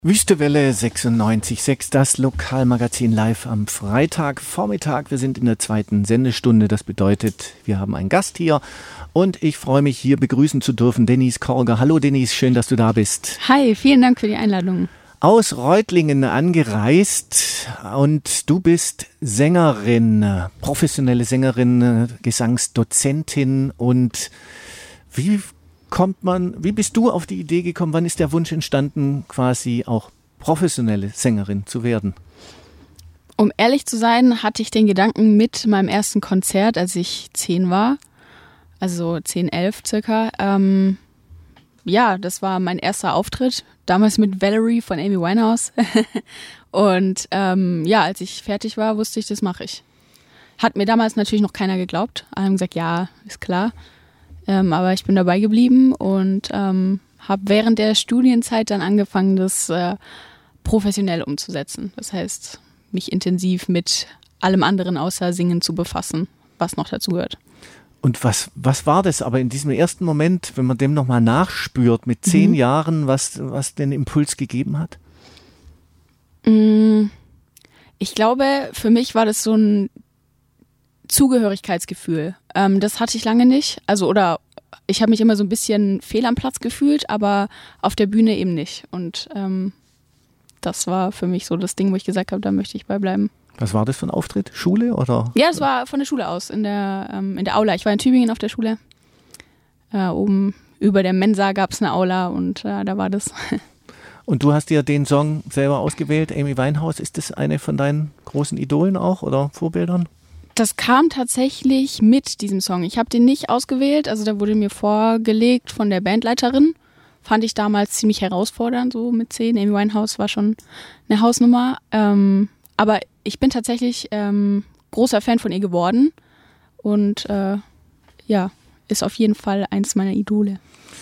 Wüstewelle 96.6, das Lokalmagazin live am Freitagvormittag. Wir sind in der zweiten Sendestunde. Das bedeutet, wir haben einen Gast hier und ich freue mich, hier begrüßen zu dürfen Denise Korger. Hallo Denise, schön, dass du da bist. Hi, vielen Dank für die Einladung. Aus Reutlingen angereist und du bist Sängerin, professionelle Sängerin, Gesangsdozentin und wie bist du auf die Idee gekommen, wann ist der Wunsch entstanden, quasi auch professionelle Sängerin zu werden? Um ehrlich zu sein, hatte ich den Gedanken mit meinem ersten Konzert, als ich 10 war, also 10, 11 circa. Ja, das war mein erster Auftritt, damals mit Valerie von Amy Winehouse. Und ja, als ich fertig war, wusste ich, das mache ich. Hat mir damals natürlich noch keiner geglaubt. Alle haben gesagt, ja, ist klar. Aber ich bin dabei geblieben und habe während der Studienzeit dann angefangen, das professionell umzusetzen. Das heißt, mich intensiv mit allem anderen außer Singen zu befassen, was noch dazu gehört. Und was war das aber in diesem ersten Moment, wenn man dem nochmal nachspürt, mit 10 Jahren, was den Impuls gegeben hat? Ich glaube, für mich war das so ein Zugehörigkeitsgefühl. Das hatte ich lange nicht. Oder ich habe mich immer so ein bisschen fehl am Platz gefühlt, aber auf der Bühne eben nicht. Und das war für mich so das Ding, wo ich gesagt habe, da möchte ich beibleiben. Was war das für ein Auftritt? Schule oder? Ja, das war von der Schule aus, in der Aula. Ich war in Tübingen auf der Schule. Oben über der Mensa gab es eine Aula und da war das. Und du hast dir den Song selber ausgewählt, Amy Winehouse. Ist das eine von deinen großen Idolen auch oder Vorbildern? Das kam tatsächlich mit diesem Song. Ich habe den nicht ausgewählt, also der wurde mir vorgelegt von der Bandleiterin. Fand ich damals ziemlich herausfordernd, so mit 10. Amy Winehouse war schon eine Hausnummer. Aber ich bin tatsächlich großer Fan von ihr geworden und ja, ist auf jeden Fall eins meiner Idole.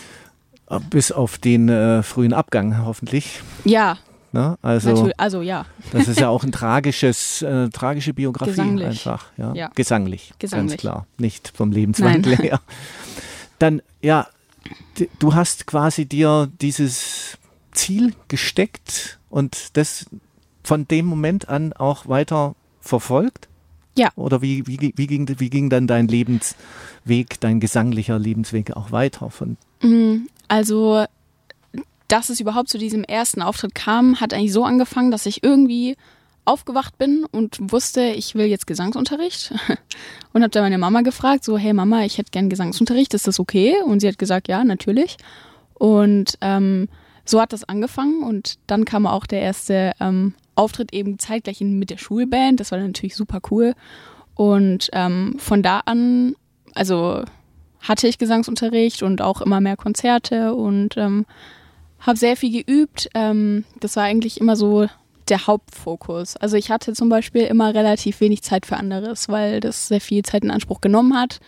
Bis auf den frühen Abgang hoffentlich. Ja. Ne? Also ja. Das ist ja auch ein tragische Biografie. Gesanglich. Einfach. Ja. Gesanglich. Ganz klar. Nicht vom Lebenswandel her. Dann, ja, du hast quasi dir dieses Ziel gesteckt und das von dem Moment an auch weiter verfolgt? Ja. Oder wie ging dann dein Lebensweg, dein gesanglicher Lebensweg auch weiter? Also, dass es überhaupt zu diesem ersten Auftritt kam, hat eigentlich so angefangen, dass ich irgendwie aufgewacht bin und wusste, ich will jetzt Gesangsunterricht. Und habe dann meine Mama gefragt, so, hey Mama, ich hätte gern Gesangsunterricht, ist das okay? Und sie hat gesagt, ja, natürlich. Und so hat das angefangen und dann kam auch der erste Auftritt eben zeitgleich mit der Schulband. Das war natürlich super cool. Und von da an, also hatte ich Gesangsunterricht und auch immer mehr Konzerte und habe sehr viel geübt. Das war eigentlich immer so der Hauptfokus. Also ich hatte zum Beispiel immer relativ wenig Zeit für anderes, weil das sehr viel Zeit in Anspruch genommen hat.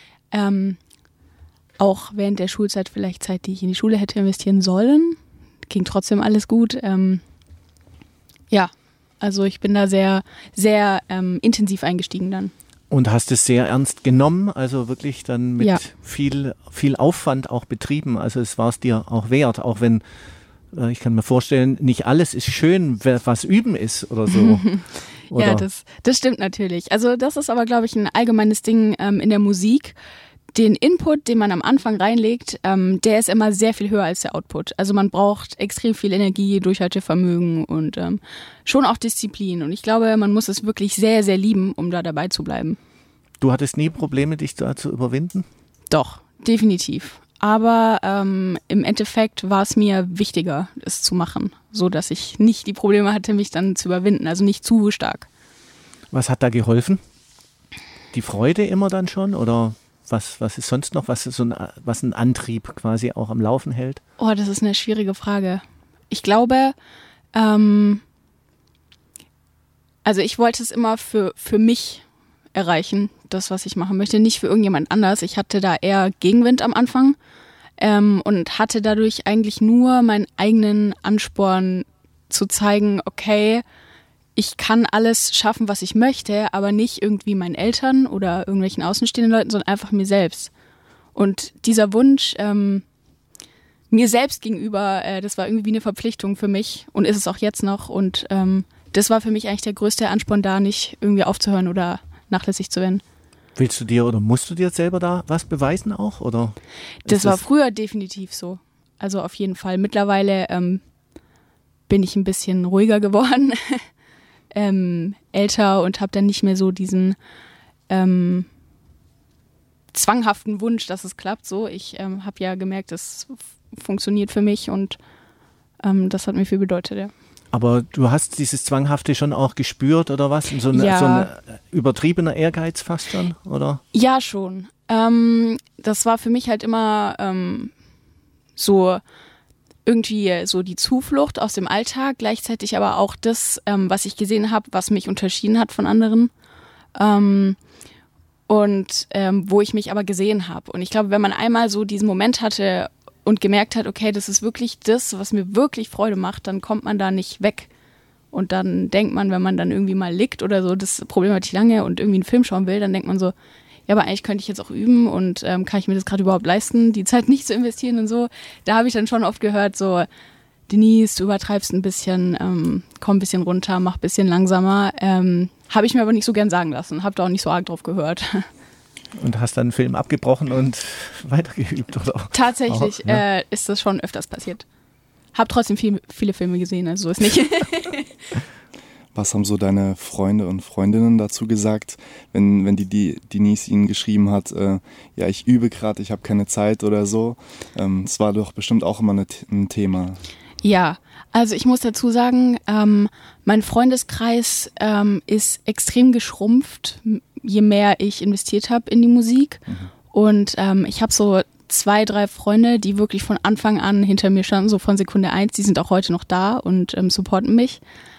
Auch während der Schulzeit vielleicht Zeit, die ich in die Schule hätte investieren sollen. Ging trotzdem alles gut. Ja, also ich bin da sehr, sehr intensiv eingestiegen dann. Und hast es sehr ernst genommen, also wirklich dann mit viel Aufwand auch betrieben. Also es war es dir auch wert, auch wenn, ich kann mir vorstellen, nicht alles ist schön, was üben ist oder so. Oder? Ja, das stimmt natürlich. Also das ist aber, glaube ich, ein allgemeines Ding in der Musik. Den Input, den man am Anfang reinlegt, der ist immer sehr viel höher als der Output. Also man braucht extrem viel Energie, Durchhaltevermögen und schon auch Disziplin. Und ich glaube, man muss es wirklich sehr, sehr lieben, um da dabei zu bleiben. Du hattest nie Probleme, dich da zu überwinden? Doch, definitiv. Aber im Endeffekt war es mir wichtiger, es zu machen, so dass ich nicht die Probleme hatte, mich dann zu überwinden. Also nicht zu stark. Was hat da geholfen? Die Freude immer dann schon oder? Was ist sonst noch, was ein Antrieb quasi auch am Laufen hält? Oh, das ist eine schwierige Frage. Ich glaube, also ich wollte es immer für mich erreichen, das, was ich machen möchte, nicht für irgendjemand anders. Ich hatte da eher Gegenwind am Anfang und hatte dadurch eigentlich nur meinen eigenen Ansporn zu zeigen, okay, ich kann alles schaffen, was ich möchte, aber nicht irgendwie meinen Eltern oder irgendwelchen außenstehenden Leuten, sondern einfach mir selbst. Und dieser Wunsch, mir selbst gegenüber, das war irgendwie wie eine Verpflichtung für mich und ist es auch jetzt noch. Und das war für mich eigentlich der größte Ansporn, da nicht irgendwie aufzuhören oder nachlässig zu werden. Willst du dir oder musst du dir selber da was beweisen auch? Oder das war früher definitiv so. Also auf jeden Fall. Mittlerweile bin ich ein bisschen ruhiger geworden, älter und habe dann nicht mehr so diesen zwanghaften Wunsch, dass es klappt. So, ich habe ja gemerkt, das funktioniert für mich und das hat mir viel bedeutet, ja. Aber du hast dieses Zwanghafte schon auch gespürt oder was? So ein übertriebener Ehrgeiz fast schon, oder? Ja, schon. Das war für mich halt immer so irgendwie so die Zuflucht aus dem Alltag, gleichzeitig aber auch das, was ich gesehen habe, was mich unterschieden hat von anderen. Und wo ich mich aber gesehen habe. Und ich glaube, wenn man einmal so diesen Moment hatte und gemerkt hat, okay, das ist wirklich das, was mir wirklich Freude macht, dann kommt man da nicht weg. Und dann denkt man, wenn man dann irgendwie mal liegt oder so, das Problem hatte ich lange und irgendwie einen Film schauen will, dann denkt man so, ja, aber eigentlich könnte ich jetzt auch üben und kann ich mir das gerade überhaupt leisten, die Zeit nicht zu investieren und so. Da habe ich dann schon oft gehört, so, Denise, du übertreibst ein bisschen, komm ein bisschen runter, mach ein bisschen langsamer. Habe ich mir aber nicht so gern sagen lassen, habe da auch nicht so arg drauf gehört. Und hast dann einen Film abgebrochen und weitergeübt, oder? Tatsächlich auch, ne? Ist das schon öfters passiert. Hab trotzdem viele Filme gesehen, also so ist nicht. Was haben so deine Freunde und Freundinnen dazu gesagt, wenn die Denise ihnen geschrieben hat, ja, ich übe gerade, ich habe keine Zeit oder so? Das war doch bestimmt auch immer ein Thema. Ja, also ich muss dazu sagen, mein Freundeskreis ist extrem geschrumpft, je mehr ich investiert habe in die Musik. Mhm. Und ich habe so 2, 3 Freunde, die wirklich von Anfang an hinter mir standen, so von Sekunde 1, die sind auch heute noch da und supporten mich.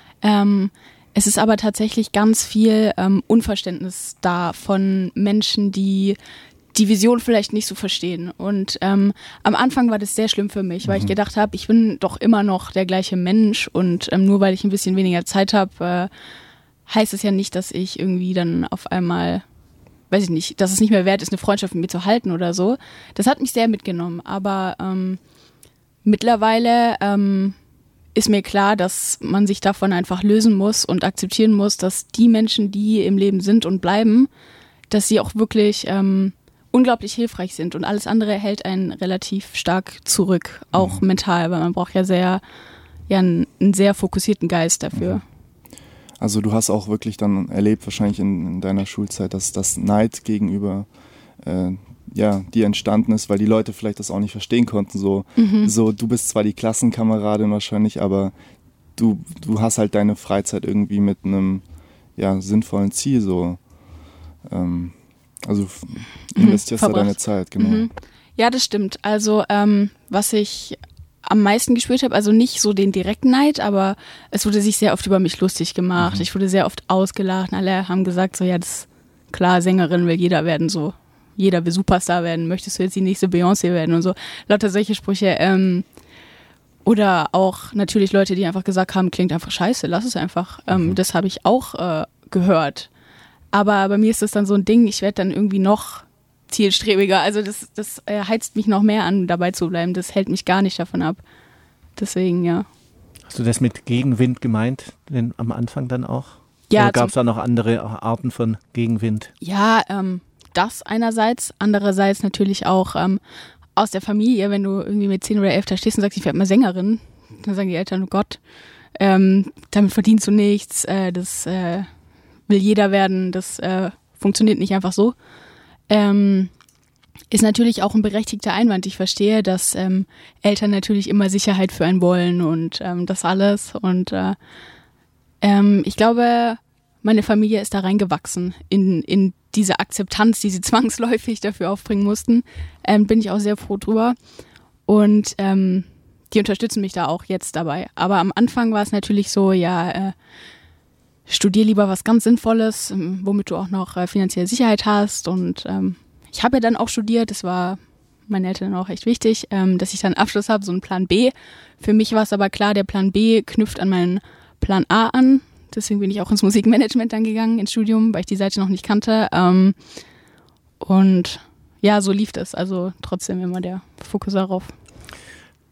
Es ist aber tatsächlich ganz viel Unverständnis da von Menschen, die die Vision vielleicht nicht so verstehen. Und am Anfang war das sehr schlimm für mich, weil ich gedacht habe, ich bin doch immer noch der gleiche Mensch und nur weil ich ein bisschen weniger Zeit habe, heißt es ja nicht, dass ich irgendwie dann auf einmal, weiß ich nicht, dass es nicht mehr wert ist, eine Freundschaft mit mir zu halten oder so. Das hat mich sehr mitgenommen, aber mittlerweile ist mir klar, dass man sich davon einfach lösen muss und akzeptieren muss, dass die Menschen, die im Leben sind und bleiben, dass sie auch wirklich unglaublich hilfreich sind und alles andere hält einen relativ stark zurück, auch mental, weil man braucht ja einen sehr fokussierten Geist dafür. Also du hast auch wirklich dann erlebt, wahrscheinlich in deiner Schulzeit, dass das Neid gegenüber dir entstanden ist, weil die Leute vielleicht das auch nicht verstehen konnten. So, du bist zwar die Klassenkameradin wahrscheinlich, aber du hast halt deine Freizeit irgendwie mit einem sinnvollen Ziel so. Also investierst da deine Zeit, genau. Mhm. Ja, das stimmt. Also was ich am meisten gespürt habe, also nicht so den direkten Neid, aber es wurde sich sehr oft über mich lustig gemacht. Ich wurde sehr oft ausgelacht. Alle haben gesagt so, ja, das ist klar, Sängerin will jeder werden, so. Jeder will Superstar werden. Möchtest du jetzt die nächste Beyoncé werden und so. Lauter solche Sprüche. Oder auch natürlich Leute, die einfach gesagt haben, klingt einfach scheiße, lass es einfach. Das habe ich auch gehört. Aber bei mir ist das dann so ein Ding, ich werde dann irgendwie noch zielstrebiger. Also das heizt mich noch mehr an, dabei zu bleiben. Das hält mich gar nicht davon ab. Deswegen, ja. Hast du das mit Gegenwind gemeint, denn am Anfang dann auch? Ja. Oder gab es da noch andere Arten von Gegenwind? Ja, das einerseits. Andererseits natürlich auch aus der Familie, wenn du irgendwie mit 10 oder 11 da stehst und sagst, ich werde mal Sängerin. Dann sagen die Eltern, oh Gott, damit verdienst du nichts, das will jeder werden, das funktioniert nicht einfach so. Ist natürlich auch ein berechtigter Einwand. Ich verstehe, dass Eltern natürlich immer Sicherheit für einen wollen und das alles. Und ich glaube, meine Familie ist da reingewachsen in diese Akzeptanz, die sie zwangsläufig dafür aufbringen mussten. Bin ich auch sehr froh drüber. Und die unterstützen mich da auch jetzt dabei. Aber am Anfang war es natürlich so, studier lieber was ganz Sinnvolles, womit du auch noch finanzielle Sicherheit hast. Und ich habe ja dann auch studiert, das war meinen Eltern auch echt wichtig, dass ich dann einen Abschluss habe, so einen Plan B. Für mich war es aber klar, der Plan B knüpft an meinen Plan A an. Deswegen bin ich auch ins Musikmanagement dann gegangen, ins Studium, weil ich die Seite noch nicht kannte. Und ja, so lief das. Also trotzdem immer der Fokus darauf.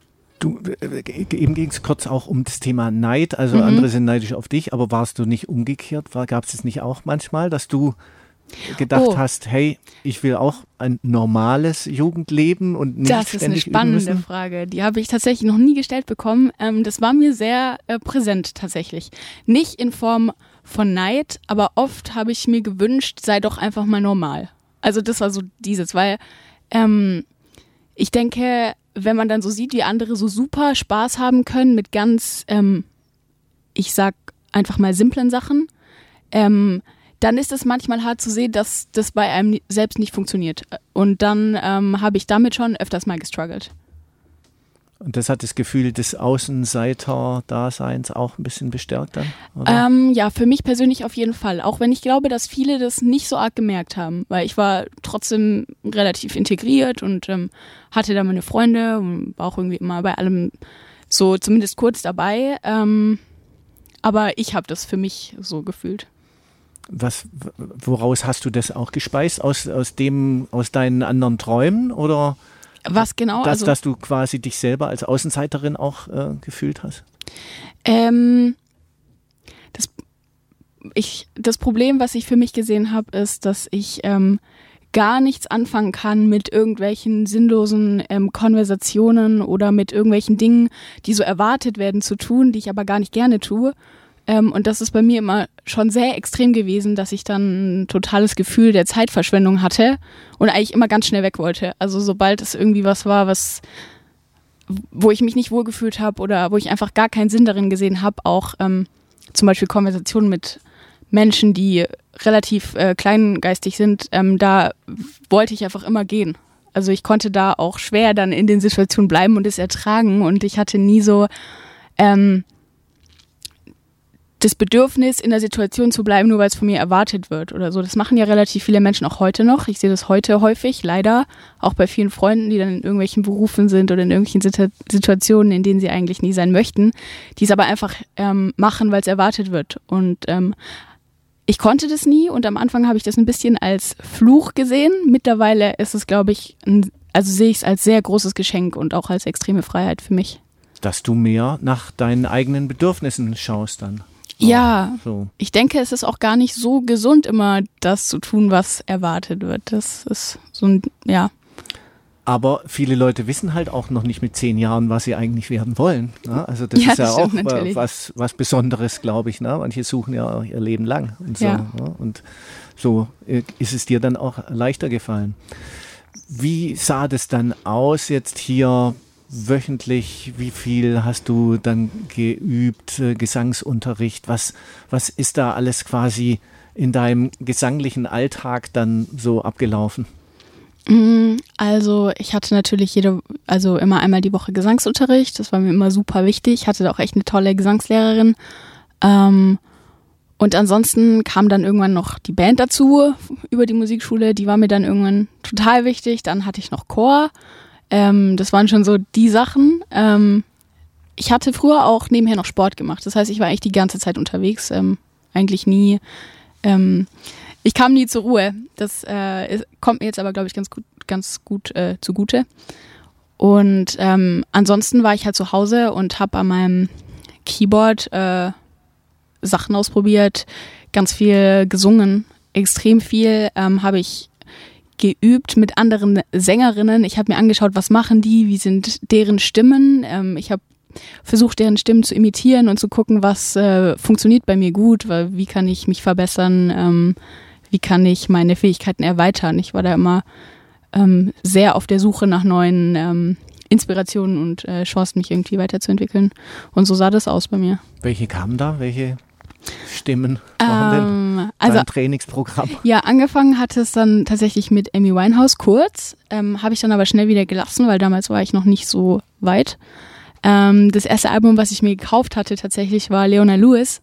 Eben ging es kurz auch um das Thema Neid, also andere sind neidisch auf dich, aber warst du nicht umgekehrt? Gab es nicht auch manchmal, dass du gedacht hast, hey, ich will auch ein normales Jugendleben und nicht das ist eine spannende Frage. Die habe ich tatsächlich noch nie gestellt bekommen. Das war mir sehr präsent tatsächlich. Nicht in Form von Neid, aber oft habe ich mir gewünscht, sei doch einfach mal normal. Also das war so dieses, weil ich denke, wenn man dann so sieht, wie andere so super Spaß haben können mit ganz, ich sag einfach mal simplen Sachen, dann ist es manchmal hart zu sehen, dass das bei einem selbst nicht funktioniert. Und dann habe ich damit schon öfters mal gestruggelt. Und das hat das Gefühl des Außenseiter-Daseins auch ein bisschen bestärkt dann? Oder? Ja, für mich persönlich auf jeden Fall. Auch wenn ich glaube, dass viele das nicht so arg gemerkt haben. Weil ich war trotzdem relativ integriert und hatte da meine Freunde und war auch irgendwie immer bei allem so zumindest kurz dabei. Aber ich habe das für mich so gefühlt. Woraus hast du das auch gespeist? Aus deinen anderen Träumen? Oder was genau? Dass du quasi dich selber als Außenseiterin auch gefühlt hast? Das Problem, was ich für mich gesehen habe, ist, dass ich gar nichts anfangen kann mit irgendwelchen sinnlosen Konversationen oder mit irgendwelchen Dingen, die so erwartet werden zu tun, die ich aber gar nicht gerne tue. Und das ist bei mir immer schon sehr extrem gewesen, dass ich dann ein totales Gefühl der Zeitverschwendung hatte und eigentlich immer ganz schnell weg wollte. Also sobald es irgendwie was war, wo ich mich nicht wohlgefühlt habe oder wo ich einfach gar keinen Sinn darin gesehen habe, auch zum Beispiel Konversationen mit Menschen, die relativ kleingeistig sind, da wollte ich einfach immer gehen. Also ich konnte da auch schwer dann in den Situationen bleiben und es ertragen und ich hatte nie so das Bedürfnis, in der Situation zu bleiben, nur weil es von mir erwartet wird oder so. Das machen ja relativ viele Menschen auch heute noch. Ich sehe das heute häufig, leider, auch bei vielen Freunden, die dann in irgendwelchen Berufen sind oder in irgendwelchen Situationen, in denen sie eigentlich nie sein möchten, die es aber einfach machen, weil es erwartet wird. Und ich konnte das nie und am Anfang habe ich das ein bisschen als Fluch gesehen. Mittlerweile ist es, glaube ich, sehe ich es als sehr großes Geschenk und auch als extreme Freiheit für mich. Dass du mehr nach deinen eigenen Bedürfnissen schaust dann. Ja, so. Ich denke, es ist auch gar nicht so gesund, immer das zu tun, was erwartet wird. Das ist so ein, ja. Aber viele Leute wissen halt auch noch nicht mit 10 Jahren, was sie eigentlich werden wollen. Ne? Also das ist ja auch was Besonderes, glaube ich. Ne? Manche suchen ja ihr Leben lang und so. Ja. Ne? Und so ist es dir dann auch leichter gefallen. Wie sah das dann aus jetzt hier wöchentlich? Wie viel hast du dann geübt, Gesangsunterricht? Was ist da alles quasi in deinem gesanglichen Alltag dann so abgelaufen? Also ich hatte natürlich immer einmal die Woche Gesangsunterricht. Das war mir immer super wichtig. Ich hatte da auch echt eine tolle Gesangslehrerin. Und ansonsten kam dann irgendwann noch die Band dazu über die Musikschule. Die war mir dann irgendwann total wichtig. Dann hatte ich noch Chor. Das waren schon so die Sachen. Ich hatte früher auch nebenher noch Sport gemacht. Das heißt, ich war eigentlich die ganze Zeit unterwegs. Eigentlich nie. Ich kam nie zur Ruhe. Das kommt mir jetzt aber, glaube ich, ganz gut zugute. Und ansonsten war ich halt zu Hause und habe an meinem Keyboard Sachen ausprobiert, ganz viel gesungen. Extrem viel habe ich geübt mit anderen Sängerinnen. Ich habe mir angeschaut, was machen die, wie sind deren Stimmen. Ich habe versucht, deren Stimmen zu imitieren und zu gucken, was funktioniert bei mir gut, wie kann ich mich verbessern, wie kann ich meine Fähigkeiten erweitern. Ich war da immer sehr auf der Suche nach neuen Inspirationen und Chancen, mich irgendwie weiterzuentwickeln. Und so sah das aus bei mir. Welche kamen da? Welche Stimmen waren denn dein Trainingsprogramm? Ja, angefangen hat es dann tatsächlich mit Amy Winehouse kurz. Habe ich dann aber schnell wieder gelassen, weil damals war ich noch nicht so weit. Das erste Album, was ich mir gekauft hatte tatsächlich, war Leona Lewis.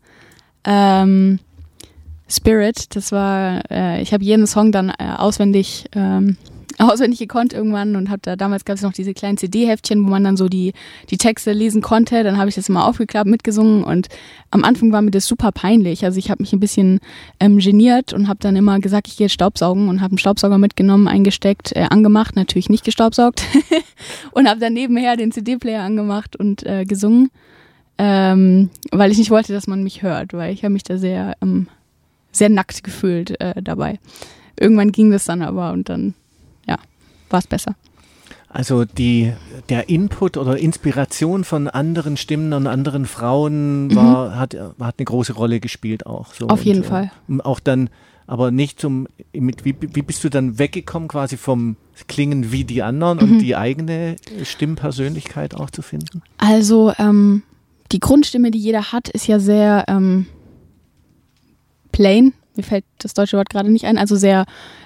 Spirit. Das war, ich habe jeden Song dann auswendig auswendig gekonnt irgendwann und habe da, damals gab es noch diese kleinen CD-Heftchen, wo man dann so die Texte lesen konnte. Dann habe ich das immer aufgeklappt, mitgesungen und am Anfang war mir das super peinlich. Also ich habe mich ein bisschen geniert und habe dann immer gesagt, ich gehe jetzt Staubsaugen und habe einen Staubsauger mitgenommen, eingesteckt, angemacht, natürlich nicht gestaubsaugt und habe dann nebenher den CD-Player angemacht und gesungen, weil ich nicht wollte, dass man mich hört, weil ich habe mich da sehr nackt gefühlt dabei. Irgendwann ging das dann aber und dann war es besser. Also der Input oder Inspiration von anderen Stimmen und anderen Frauen hat eine große Rolle gespielt auch. So. Auf jeden Fall. Auch dann, aber nicht wie bist du dann weggekommen quasi vom Klingen wie die anderen und die eigene Stimmpersönlichkeit auch zu finden? Also die Grundstimme, die jeder hat, ist ja sehr plain. Mir fällt das deutsche Wort gerade nicht ein. Also sehr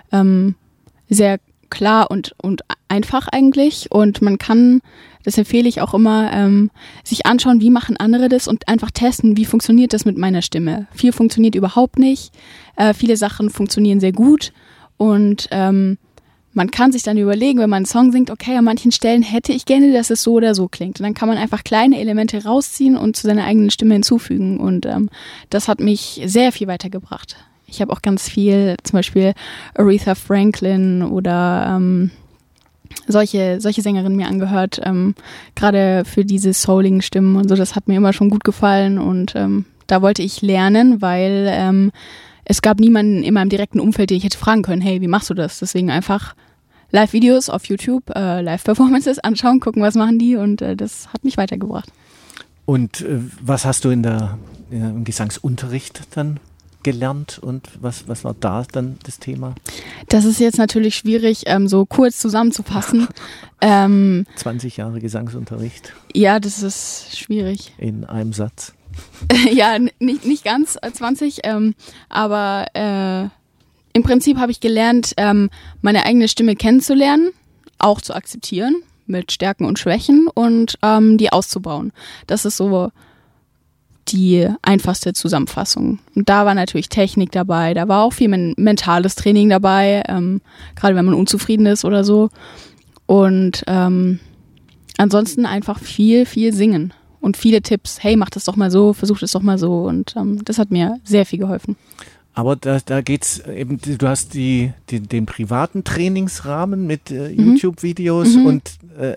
klar und einfach eigentlich und man kann, das empfehle ich auch immer, sich anschauen, wie machen andere das und einfach testen, wie funktioniert das mit meiner Stimme. Viel funktioniert überhaupt nicht, viele Sachen funktionieren sehr gut und man kann sich dann überlegen, wenn man einen Song singt, okay, an manchen Stellen hätte ich gerne, dass es so oder so klingt und dann kann man einfach kleine Elemente rausziehen und zu seiner eigenen Stimme hinzufügen und das hat mich sehr viel weitergebracht. Ich habe auch ganz viel, zum Beispiel Aretha Franklin oder solche Sängerinnen mir angehört, gerade für diese souligen Stimmen und so, das hat mir immer schon gut gefallen und da wollte ich lernen, weil es gab niemanden in meinem direkten Umfeld, den ich hätte fragen können, hey, wie machst du das? Deswegen einfach Live-Videos auf YouTube, Live-Performances anschauen, gucken, was machen die und das hat mich weitergebracht. Und was hast du im Gesangsunterricht dann gelernt und was war da dann das Thema? Das ist jetzt natürlich schwierig, so kurz zusammenzufassen. 20 Jahre Gesangsunterricht. Ja, das ist schwierig. In einem Satz. Ja, nicht ganz 20, aber im Prinzip habe ich gelernt, meine eigene Stimme kennenzulernen, auch zu akzeptieren mit Stärken und Schwächen und die auszubauen. Das ist so die einfachste Zusammenfassung. Und da war natürlich Technik dabei, da war auch viel mentales Training dabei, gerade wenn man unzufrieden ist oder so. Und ansonsten einfach viel singen und viele Tipps. Hey, mach das doch mal so, versuch das doch mal so. Und das hat mir sehr viel geholfen. Aber da geht's eben, du hast den privaten Trainingsrahmen mit YouTube-Videos und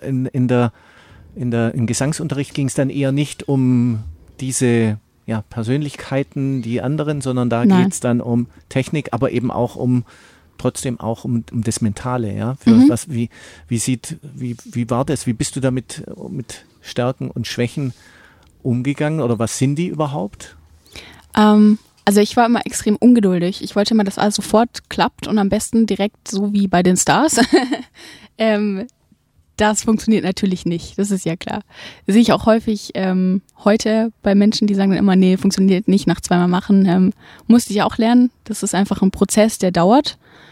im Gesangsunterricht ging es dann eher nicht um diese Persönlichkeiten, die anderen, sondern da geht es dann um Technik, aber eben auch trotzdem auch um das Mentale, ja. Wie war das? Wie bist du damit mit Stärken und Schwächen umgegangen oder was sind die überhaupt? Also ich war immer extrem ungeduldig. Ich wollte immer, dass alles sofort klappt und am besten direkt so wie bei den Stars. Das funktioniert natürlich nicht, das ist ja klar. Das sehe ich auch häufig heute bei Menschen, die sagen dann immer, nee, funktioniert nicht, nach zweimal machen. Musste ich auch lernen, das ist einfach ein Prozess, der dauert.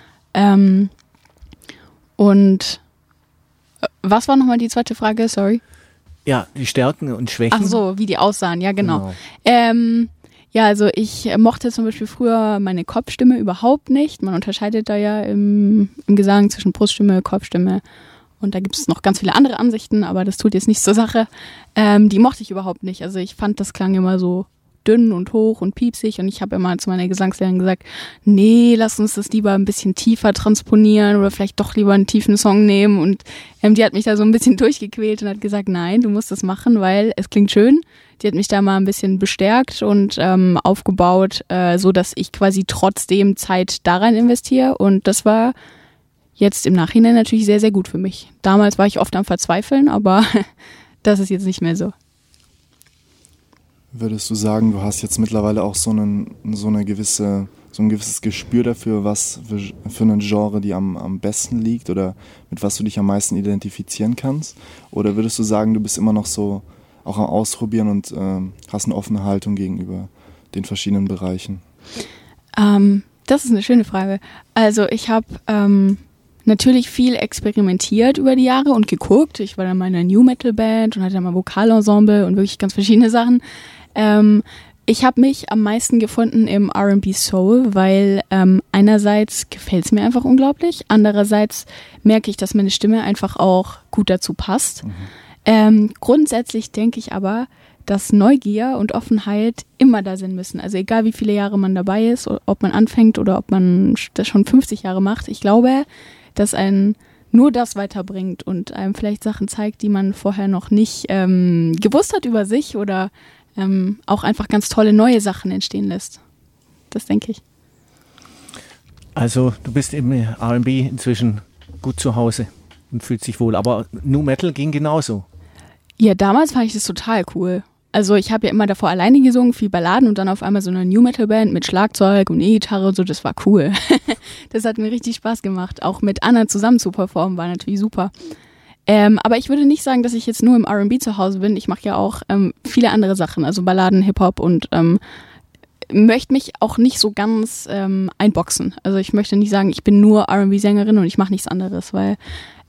Und was war nochmal die zweite Frage, sorry? Ja, die Stärken und Schwächen. Ach so, wie die aussahen, ja genau. Ja, also ich mochte zum Beispiel früher meine Kopfstimme überhaupt nicht. Man unterscheidet da ja im Gesang zwischen Bruststimme, Kopfstimme. Und da gibt es noch ganz viele andere Ansichten, aber das tut jetzt nichts zur Sache. Die mochte ich überhaupt nicht. Also ich fand, das klang immer so dünn und hoch und piepsig. Und ich habe immer zu meiner Gesangslehrerin gesagt, nee, lass uns das lieber ein bisschen tiefer transponieren oder vielleicht doch lieber einen tiefen Song nehmen. Und die hat mich da so ein bisschen durchgequält und hat gesagt, nein, du musst das machen, weil es klingt schön. Die hat mich da mal ein bisschen bestärkt und aufgebaut, so dass ich quasi trotzdem Zeit da rein investiere. Und das war jetzt im Nachhinein natürlich sehr, sehr gut für mich. Damals war ich oft am Verzweifeln, aber das ist jetzt nicht mehr so. Würdest du sagen, du hast jetzt mittlerweile auch so ein gewisses Gespür dafür, was für ein Genre dir am besten liegt oder mit was du dich am meisten identifizieren kannst? Oder würdest du sagen, du bist immer noch so auch am Ausprobieren und hast eine offene Haltung gegenüber den verschiedenen Bereichen? Das ist eine schöne Frage. Also ich habe natürlich viel experimentiert über die Jahre und geguckt. Ich war dann mal in einer New Metal Band und hatte dann mal Vokalensemble und wirklich ganz verschiedene Sachen. Ich habe mich am meisten gefunden im R&B Soul, weil einerseits gefällt es mir einfach unglaublich, andererseits merke ich, dass meine Stimme einfach auch gut dazu passt. Grundsätzlich denke ich aber, dass Neugier und Offenheit immer da sein müssen. Also egal wie viele Jahre man dabei ist, ob man anfängt oder ob man das schon 50 Jahre macht. Ich glaube, dass einen nur das weiterbringt und einem vielleicht Sachen zeigt, die man vorher noch nicht gewusst hat über sich oder auch einfach ganz tolle neue Sachen entstehen lässt. Das denke ich. Also du bist im R&B inzwischen gut zu Hause und fühlst dich wohl. Aber Nu Metal ging genauso. Ja, damals fand ich das total cool. Also ich habe ja immer davor alleine gesungen, viel Balladen und dann auf einmal so eine New Metal Band mit Schlagzeug und E-Gitarre und so, das war cool. Das hat mir richtig Spaß gemacht. Auch mit anderen zusammen zu performen war natürlich super. Aber ich würde nicht sagen, dass ich jetzt nur im R&B zu Hause bin. Ich mache ja auch viele andere Sachen, also Balladen, Hip-Hop und möchte mich auch nicht so ganz einboxen. Also ich möchte nicht sagen, ich bin nur R&B-Sängerin und ich mache nichts anderes, weil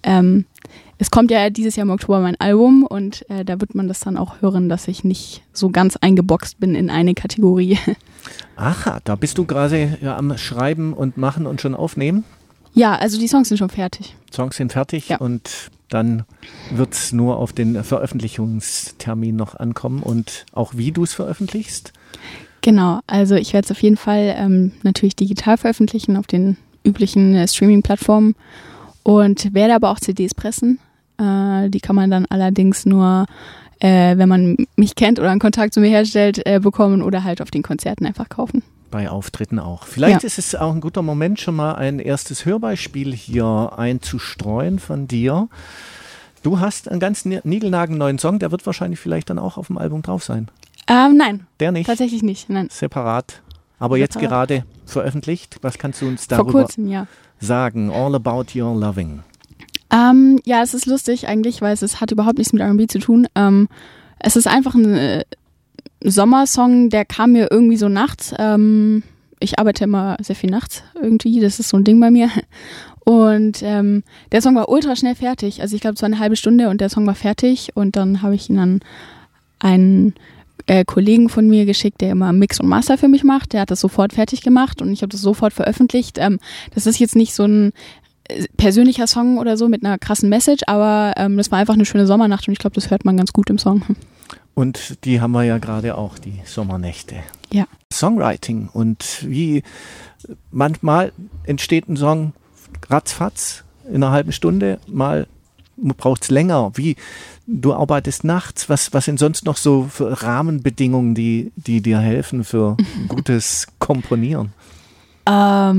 es kommt ja dieses Jahr im Oktober mein Album und da wird man das dann auch hören, dass ich nicht so ganz eingeboxt bin in eine Kategorie. Aha, da bist du gerade am Schreiben und Machen und schon aufnehmen? Ja, also die Songs sind schon fertig. Songs sind fertig, ja. Und dann wird es nur auf den Veröffentlichungstermin noch ankommen und auch wie du es veröffentlichst? Genau, also ich werde es auf jeden Fall natürlich digital veröffentlichen auf den üblichen Streaming-Plattformen und werde aber auch CDs pressen. Die kann man dann allerdings nur, wenn man mich kennt oder einen Kontakt zu mir herstellt, bekommen oder halt auf den Konzerten einfach kaufen. Bei Auftritten auch. Vielleicht ist es auch ein guter Moment, schon mal ein erstes Hörbeispiel hier einzustreuen von dir. Du hast einen ganz niegelnagelneuen Song, der wird wahrscheinlich vielleicht dann auch auf dem Album drauf sein. Nein. Der nicht? Tatsächlich nicht, nein. Separat. Aber jetzt gerade veröffentlicht. Was kannst du uns darüber Vor kurzem, sagen? All About Your Loving. Ja, es ist lustig eigentlich, weil es hat überhaupt nichts mit R&B zu tun. Es ist einfach ein Sommersong, der kam mir irgendwie so nachts. Ich arbeite immer sehr viel nachts irgendwie, das ist so ein Ding bei mir. Und der Song war ultra schnell fertig. Also ich glaube, es war eine halbe Stunde und der Song war fertig. Und dann habe ich ihn an einen Kollegen von mir geschickt, der immer Mix und Master für mich macht. Der hat das sofort fertig gemacht und ich habe das sofort veröffentlicht. Das ist jetzt nicht so ein persönlicher Song oder so mit einer krassen Message, aber das war einfach eine schöne Sommernacht und ich glaube, das hört man ganz gut im Song. Und die haben wir ja gerade auch, die Sommernächte. Ja. Songwriting und wie manchmal entsteht ein Song ratzfatz in einer halben Stunde, mal braucht es länger. Wie du arbeitest nachts, was sind sonst noch so für Rahmenbedingungen, die dir helfen für gutes Komponieren? Das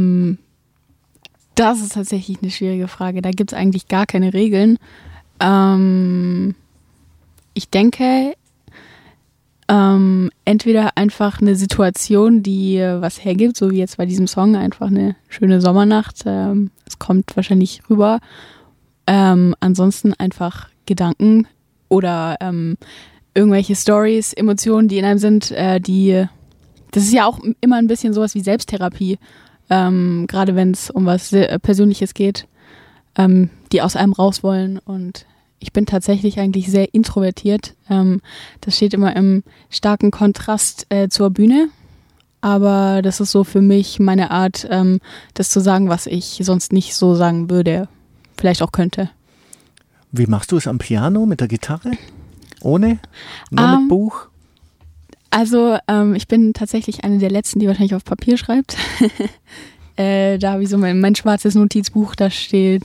ist tatsächlich eine schwierige Frage. Da gibt es eigentlich gar keine Regeln. Ich denke, entweder einfach eine Situation, die was hergibt, so wie jetzt bei diesem Song, einfach eine schöne Sommernacht. Es kommt wahrscheinlich rüber. Ansonsten einfach Gedanken oder irgendwelche Stories, Emotionen, die in einem sind, das ist ja auch immer ein bisschen sowas wie Selbsttherapie, gerade wenn es um was Persönliches geht, die aus einem raus wollen. Und ich bin tatsächlich eigentlich sehr introvertiert. Das steht immer im starken Kontrast zur Bühne. Aber das ist so für mich meine Art, das zu sagen, was ich sonst nicht so sagen würde, vielleicht auch könnte. Wie machst du es am Piano, mit der Gitarre? Ohne? Nur mit Buch? Also ich bin tatsächlich eine der Letzten, die wahrscheinlich auf Papier schreibt. Da habe ich so mein schwarzes Notizbuch, da steht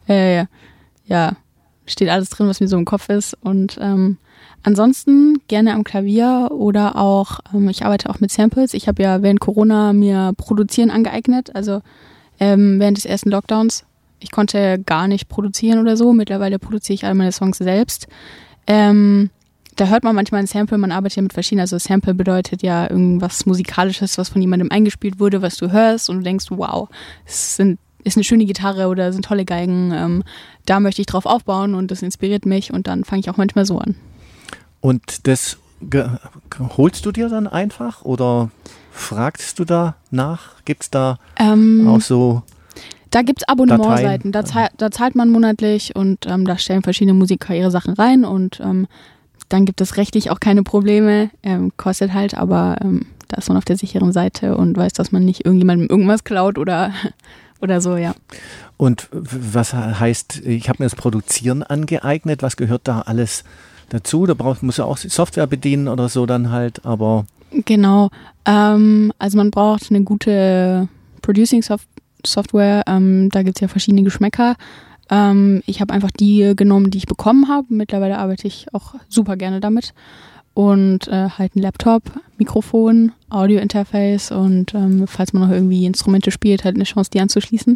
steht alles drin, was mir so im Kopf ist. Und ansonsten gerne am Klavier oder auch, ich arbeite auch mit Samples. Ich habe ja während Corona mir Produzieren angeeignet, also während des ersten Lockdowns. Ich konnte gar nicht produzieren oder so. Mittlerweile produziere ich alle meine Songs selbst. Da hört man manchmal ein Sample, man arbeitet ja mit verschiedenen, also Sample bedeutet ja irgendwas Musikalisches, was von jemandem eingespielt wurde, was du hörst und du denkst, wow, ist eine schöne Gitarre oder sind tolle Geigen, da möchte ich drauf aufbauen und das inspiriert mich und dann fange ich auch manchmal so an. Und das holst du dir dann einfach oder fragst du da nach? Gibt es da auch so Da gibt es Abonnementseiten, da zahlt man monatlich und da stellen verschiedene Musiker ihre Sachen rein und dann gibt es rechtlich auch keine Probleme, kostet halt, aber da ist man auf der sicheren Seite und weiß, dass man nicht irgendjemandem irgendwas klaut oder so, ja. Und was heißt, ich habe mir das Produzieren angeeignet, was gehört da alles dazu? Da muss ja auch Software bedienen oder so dann halt, aber... Genau, also man braucht eine gute Producing-Software, da gibt es ja verschiedene Geschmäcker. Ich habe einfach die genommen, die ich bekommen habe. Mittlerweile arbeite ich auch super gerne damit. Und halt ein Laptop, Mikrofon, Audio-Interface und falls man noch irgendwie Instrumente spielt, halt eine Chance, die anzuschließen.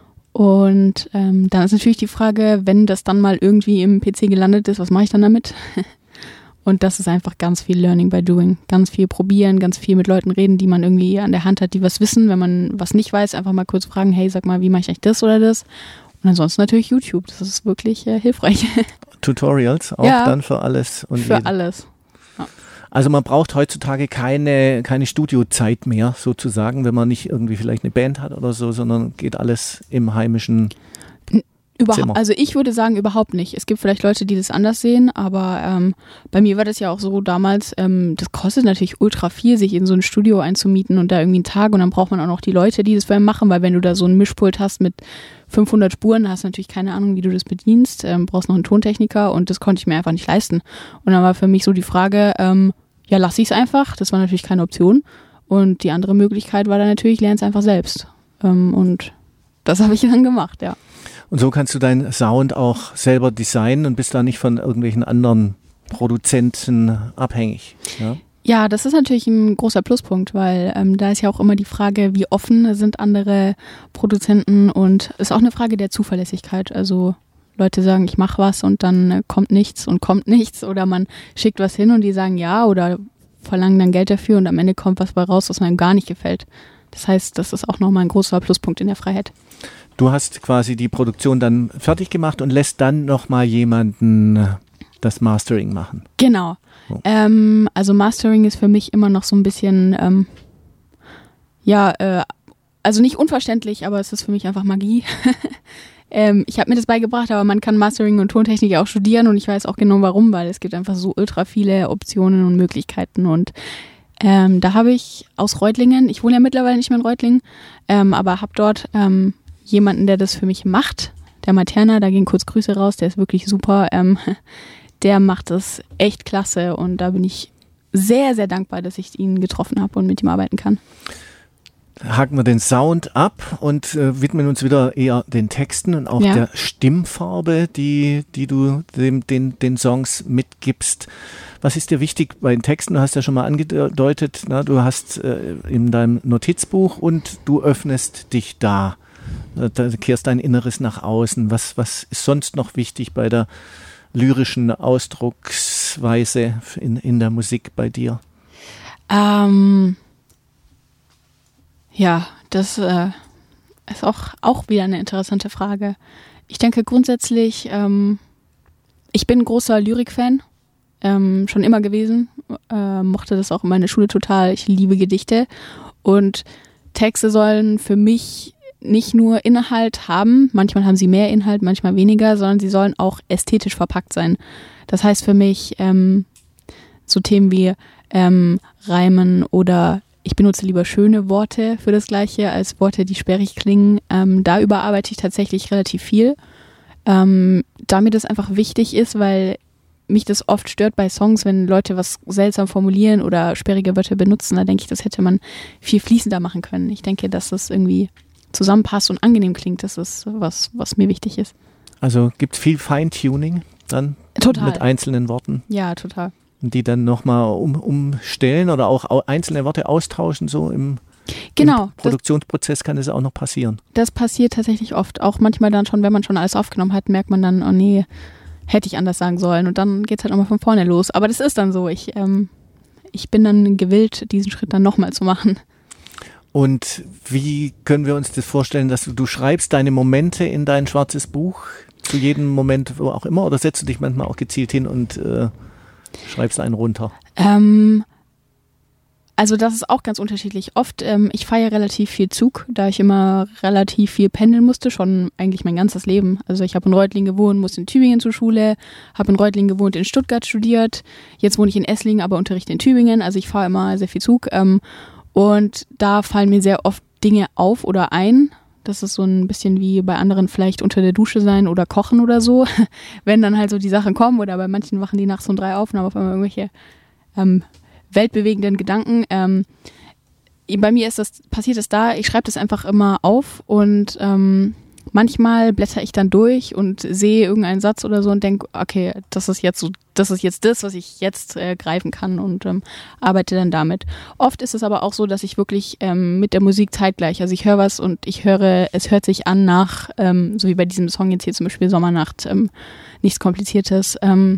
Und dann ist natürlich die Frage, wenn das dann mal irgendwie im PC gelandet ist, was mache ich dann damit? Und das ist einfach ganz viel Learning by Doing. Ganz viel probieren, ganz viel mit Leuten reden, die man irgendwie an der Hand hat, die was wissen. Wenn man was nicht weiß, einfach mal kurz fragen, hey, sag mal, wie mache ich eigentlich das oder das? Und ansonsten natürlich YouTube. Das ist wirklich hilfreich. Tutorials auch dann für alles. Und für alles. Ja. Also man braucht heutzutage keine Studiozeit mehr sozusagen, wenn man nicht irgendwie vielleicht eine Band hat oder so, sondern geht alles im heimischen Zimmer. Also ich würde sagen, überhaupt nicht. Es gibt vielleicht Leute, die das anders sehen, aber bei mir war das ja auch so damals, das kostet natürlich ultra viel, sich in so ein Studio einzumieten und da irgendwie einen Tag und dann braucht man auch noch die Leute, die das für einen machen, weil wenn du da so ein Mischpult hast mit 500 Spuren, hast du natürlich keine Ahnung, wie du das bedienst, brauchst noch einen Tontechniker und das konnte ich mir einfach nicht leisten. Und dann war für mich so die Frage, ja, lass ich es einfach, das war natürlich keine Option und die andere Möglichkeit war dann natürlich, lern es einfach selbst. Und das habe ich dann gemacht, ja. Und so kannst du deinen Sound auch selber designen und bist da nicht von irgendwelchen anderen Produzenten abhängig. Ja, ja, das ist natürlich ein großer Pluspunkt, weil da ist ja auch immer die Frage, wie offen sind andere Produzenten und ist auch eine Frage der Zuverlässigkeit. Also Leute sagen, ich mache was und dann kommt nichts oder man schickt was hin und die sagen ja oder verlangen dann Geld dafür und am Ende kommt was bei raus, was einem gar nicht gefällt. Das heißt, das ist auch nochmal ein großer Pluspunkt in der Freiheit. Du hast quasi die Produktion dann fertig gemacht und lässt dann nochmal jemanden das Mastering machen. Genau. So. Also Mastering ist für mich immer noch so ein bisschen, also nicht unverständlich, aber es ist für mich einfach Magie. Ich habe mir das beigebracht, aber man kann Mastering und Tontechnik auch studieren und ich weiß auch genau warum, weil es gibt einfach so ultra viele Optionen und Möglichkeiten und da habe ich aus Reutlingen, ich wohne ja mittlerweile nicht mehr in Reutlingen, aber habe dort jemanden, der das für mich macht, der Materna, da gehen kurz Grüße raus, der ist wirklich super, der macht das echt klasse und da bin ich sehr, sehr dankbar, dass ich ihn getroffen habe und mit ihm arbeiten kann. Haken wir den Sound ab und widmen uns wieder eher den Texten und auch der Stimmfarbe, die du den Songs mitgibst. Was ist dir wichtig bei den Texten? Du hast ja schon mal angedeutet, na, du hast in deinem Notizbuch und du öffnest dich da. Da kehrst dein Inneres nach außen. Was ist sonst noch wichtig bei der lyrischen Ausdrucksweise in der Musik bei dir? Ja, das ist auch wieder eine interessante Frage. Ich denke grundsätzlich, ich bin ein großer Lyrik-Fan, schon immer gewesen, mochte das auch in meiner Schule total. Ich liebe Gedichte und Texte sollen für mich nicht nur Inhalt haben, manchmal haben sie mehr Inhalt, manchmal weniger, sondern sie sollen auch ästhetisch verpackt sein. Das heißt für mich so Themen wie Reimen oder ich benutze lieber schöne Worte für das Gleiche als Worte, die sperrig klingen. Da überarbeite ich tatsächlich relativ viel, da mir das einfach wichtig ist, weil mich das oft stört bei Songs, wenn Leute was seltsam formulieren oder sperrige Wörter benutzen. Da denke ich, das hätte man viel fließender machen können. Ich denke, dass das irgendwie zusammenpasst und angenehm klingt. Das ist was mir wichtig ist. Also gibt es viel Feintuning dann total. Mit einzelnen Worten? Ja, total. Die dann nochmal umstellen oder auch einzelne Worte austauschen, so im Produktionsprozess kann das auch noch passieren. Das passiert tatsächlich oft. Auch manchmal dann schon, wenn man schon alles aufgenommen hat, merkt man dann, oh nee, hätte ich anders sagen sollen. Und dann geht es halt nochmal von vorne los. Aber das ist dann so. Ich bin dann gewillt, diesen Schritt dann nochmal zu machen. Und wie können wir uns das vorstellen, dass du schreibst deine Momente in dein schwarzes Buch, zu jedem Moment, wo auch immer, oder setzt du dich manchmal auch gezielt hin und schreibst einen runter? Also das ist auch ganz unterschiedlich. Oft, ich fahre ja relativ viel Zug, da ich immer relativ viel pendeln musste, schon eigentlich mein ganzes Leben. Also ich habe in Reutlingen gewohnt, musste in Tübingen zur Schule, habe in Reutlingen gewohnt, in Stuttgart studiert. Jetzt wohne ich in Esslingen, aber unterrichte in Tübingen. Also ich fahre immer sehr viel Zug. Und da fallen mir sehr oft Dinge auf oder ein. Das ist so ein bisschen wie bei anderen vielleicht unter der Dusche sein oder kochen oder so. Wenn dann halt so die Sachen kommen oder bei manchen wachen die nachts um 3 auf und haben auf einmal irgendwelche weltbewegenden Gedanken. Bei mir passiert es da, ich schreibe das einfach immer auf und manchmal blätter ich dann durch und sehe irgendeinen Satz oder so und denke, okay, das ist jetzt das, was ich jetzt greifen kann und arbeite dann damit. Oft ist es aber auch so, dass ich wirklich mit der Musik zeitgleich, also ich höre was und es hört sich an nach, so wie bei diesem Song jetzt hier zum Beispiel Sommernacht, nichts Kompliziertes,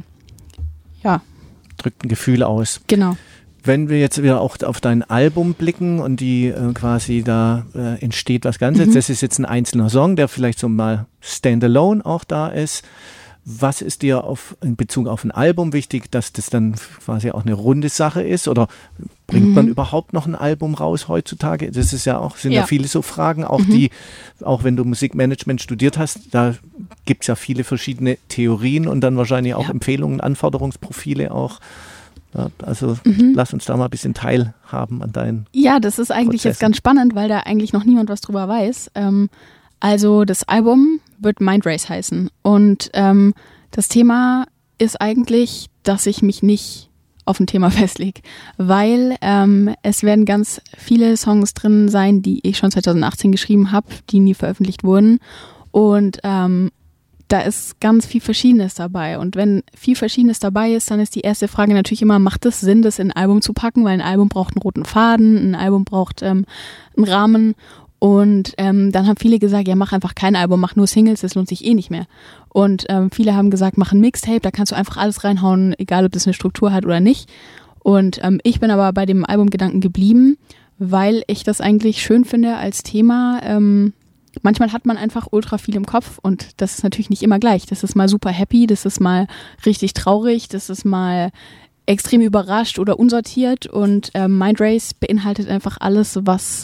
ja. Drückt ein Gefühl aus. Genau. Wenn wir jetzt wieder auch auf dein Album blicken und die quasi da entsteht was Ganzes, das ist jetzt ein einzelner Song, der vielleicht so mal standalone auch da ist. Was ist dir in Bezug auf ein Album wichtig, dass das dann quasi auch eine runde Sache ist? Oder bringt man überhaupt noch ein Album raus heutzutage? Das ist sind ja viele so Fragen, auch auch wenn du Musikmanagement studiert hast, da gibt es ja viele verschiedene Theorien und dann wahrscheinlich auch Empfehlungen, Anforderungsprofile auch. Ja, also lass uns da mal ein bisschen teilhaben an deinen Ja, das ist eigentlich jetzt ganz spannend, weil da eigentlich noch niemand was drüber weiß. Also das Album wird Mind Race heißen und das Thema ist eigentlich, dass ich mich nicht auf ein Thema festlege, weil es werden ganz viele Songs drin sein, die ich schon 2018 geschrieben habe, die nie veröffentlicht wurden und da ist ganz viel Verschiedenes dabei. Und wenn viel Verschiedenes dabei ist, dann ist die erste Frage natürlich immer, macht es Sinn, das in ein Album zu packen? Weil ein Album braucht einen roten Faden, ein Album braucht einen Rahmen. Und dann haben viele gesagt, ja, mach einfach kein Album, mach nur Singles, das lohnt sich eh nicht mehr. Und viele haben gesagt, mach ein Mixtape, da kannst du einfach alles reinhauen, egal ob das eine Struktur hat oder nicht. Und ich bin aber bei dem Albumgedanken geblieben, weil ich das eigentlich schön finde als Thema. Manchmal hat man einfach ultra viel im Kopf und das ist natürlich nicht immer gleich. Das ist mal super happy, das ist mal richtig traurig, das ist mal extrem überrascht oder unsortiert und Mind Race beinhaltet einfach alles, was